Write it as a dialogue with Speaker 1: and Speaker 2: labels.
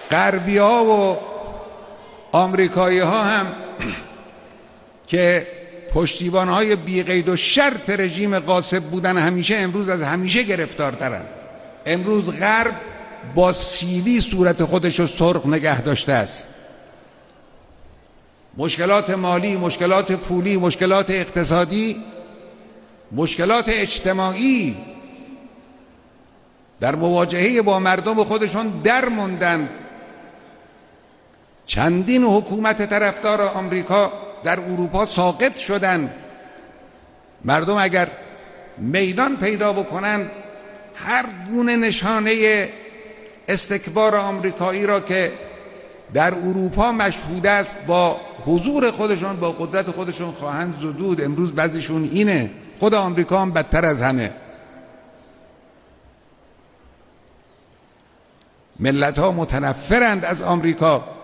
Speaker 1: غربی ها و آمریکایی ها هم که پشتیبان های بی قید و شرط رژیم غاصب بودن همیشه، امروز از همیشه گرفتارترن. امروز غرب با سیلی صورت خودش رو سرخ نگه داشته است. مشکلات مالی، مشکلات پولی، مشکلات اقتصادی، مشکلات اجتماعی در مواجهه با مردم خودشون در موندن. چندین حکومت طرفدار آمریکا در اروپا ساقط شدن. مردم اگر میدان پیدا بکنن هر گونه نشانه استکبار آمریکایی را که در اروپا مشهود است با حضور خودشون، با قدرت خودشون خواهند زدود. امروز بعضیشون اینه، خود آمریکا هم بدتر از همه. ملت ها متنفرند از آمریکا.